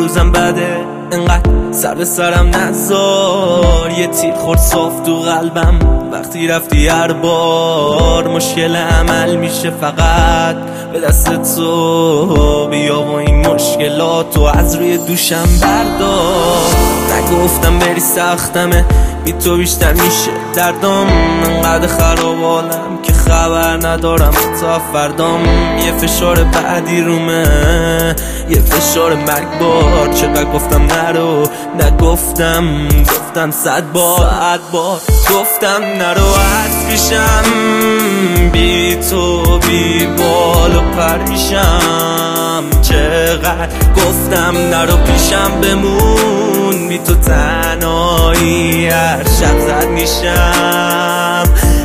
روزم بده، انقدر سر به سرم نذار. یه تیر خورد صاف تو قلبم وقتی رفتی هر بار. مشکل عمل میشه فقط به دست تو، بیا و این مشکلاتو از روی دوشم بردار. نگفتم بری سختمه، بی تو بیشتر میشه دردم. انقدر خراب حالم که خبر ندارم تا فردام. یه فشار بعدی رومه، یه فشار مرگبار. چقدر گفتم نرو، نگفتم، گفتم 100 بار گفتم نرو از پیشم. بی تو بی بال و پر میشم. چقدر گفتم نرو پیشم بمون، بی تو تنهایی هر شب زد میشم.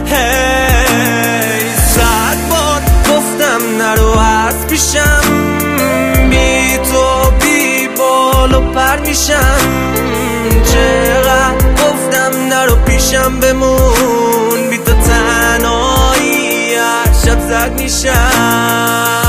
هی 100 بار گفتم نرو از پیشم. بی تو بی بال و پر میشم. چقدر گفتم نرو پیشم بمون، بی تو تنهایی هر شب زد میشم.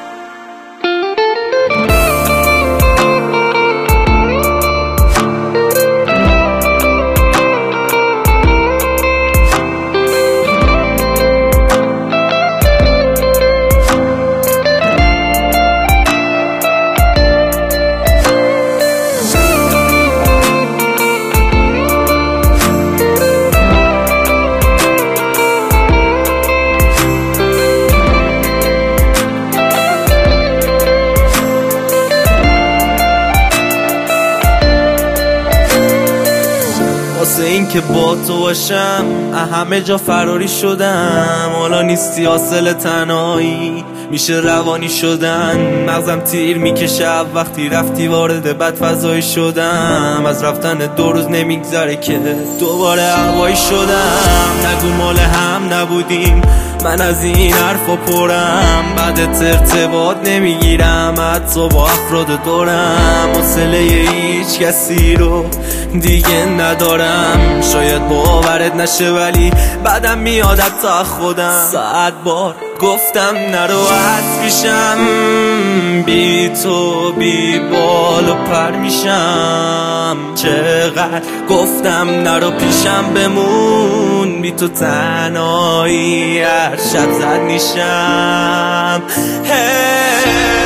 واسه این که با تو باشم همه جا فراری شدم. حالا نیستی حاصل تنهایی، میشه روانی شدن. مغزم تیر میکشه وقتی رفتی وارد بد فضایی شدم. از رفتن 2 روز نمیگذره که دوباره هوایی شدم. نگو مال هم نبودیم، من از این حرفا پرم. بعد ارتباط نمیگیرم حتی با افراد دورم. حوصله هیچ کسی رو دیگه ندارم. شاید باورت نشه ولی بعدم میاد حتی خودم. 100 بار گفتم نرو از پیشم. بی تو بی بال و پر میشم. چقدر گفتم نرو پیشم بمون، بی تو تنهایی هر شب زد میشم.